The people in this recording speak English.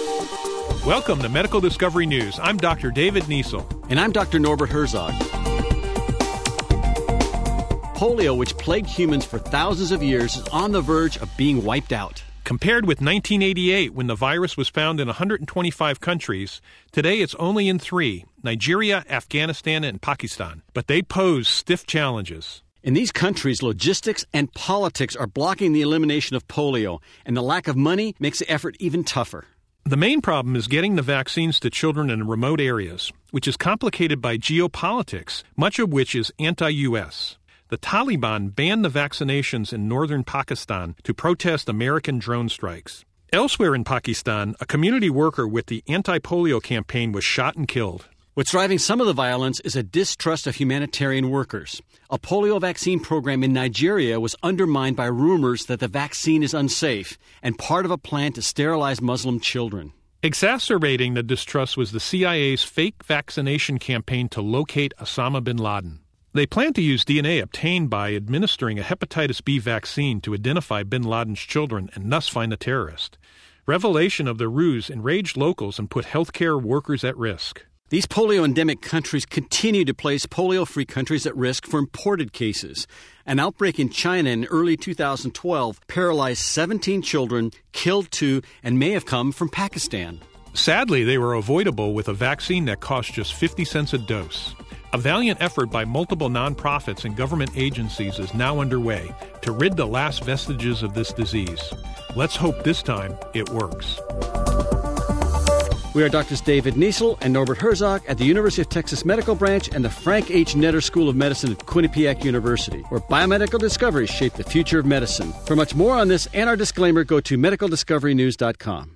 Welcome to Medical Discovery News. I'm Dr. David Niesel. And I'm Dr. Norbert Herzog. Polio, which plagued humans for thousands of years, is on the verge of being wiped out. Compared with 1988, when the virus was found in 125 countries, today it's only in 3, Nigeria, Afghanistan, and Pakistan. But they pose stiff challenges. In these countries, logistics and politics are blocking the elimination of polio, and the lack of money makes the effort even tougher. The main problem is getting the vaccines to children in remote areas, which is complicated by geopolitics, much of which is anti-U.S. The Taliban banned the vaccinations in northern Pakistan to protest American drone strikes. Elsewhere in Pakistan, a community worker with the anti-polio campaign was shot and killed. What's driving some of the violence is a distrust of humanitarian workers. A polio vaccine program in Nigeria was undermined by rumors that the vaccine is unsafe and part of a plan to sterilize Muslim children. Exacerbating the distrust was the CIA's fake vaccination campaign to locate Osama bin Laden. They plan to use DNA obtained by administering a hepatitis B vaccine to identify bin Laden's children and thus find the terrorist. Revelation of the ruse enraged locals and put healthcare workers at risk. These polio-endemic countries continue to place polio-free countries at risk for imported cases. An outbreak in China in early 2012 paralyzed 17 children, killed 2, and may have come from Pakistan. Sadly, they were avoidable with a vaccine that cost just 50 cents a dose. A valiant effort by multiple nonprofits and government agencies is now underway to rid the last vestiges of this disease. Let's hope this time it works. We are Drs. David Niesel and Norbert Herzog at the University of Texas Medical Branch and the Frank H. Netter School of Medicine at Quinnipiac University, where biomedical discoveries shape the future of medicine. For much more on this and our disclaimer, go to medicaldiscoverynews.com.